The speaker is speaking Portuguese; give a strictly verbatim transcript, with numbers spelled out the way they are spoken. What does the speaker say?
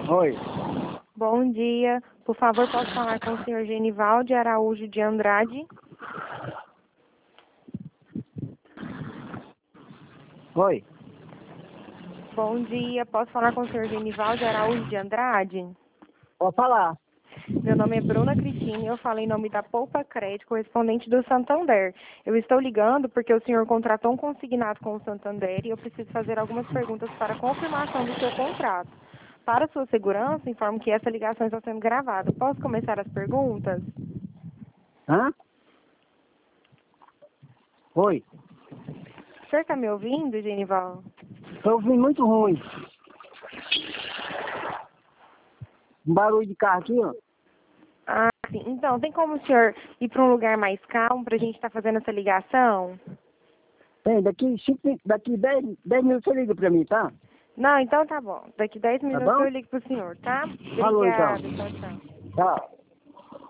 Oi. Bom dia. Por favor, posso falar com o senhor Genivaldo Araújo de Andrade? Oi. Bom dia. Posso falar com o senhor Genivaldo Araújo de Andrade? Pode falar. Meu nome é Bruna Cristina e eu falo em nome da Poupa Crédito, correspondente do Santander. Eu estou ligando porque o senhor contratou um consignado com o Santander e eu preciso fazer algumas perguntas para confirmação do seu contrato. Para sua segurança, informo que essa ligação está sendo gravada. Posso começar as perguntas? Hã? Oi. O senhor está me ouvindo, Genivaldo? Estou ouvindo muito ruim. Um barulho de carro aqui, ó. Ah, sim. Então, tem como o senhor ir para um lugar mais calmo para a gente estar fazendo essa ligação? Tem, daqui, cinco, daqui dez, dez minutos você liga pra mim, tá? Não, então tá bom. Daqui dez Tá minutos bom? eu ligo pro senhor, tá? Falou, então. Obrigada. Tchau, tchau. Tchau.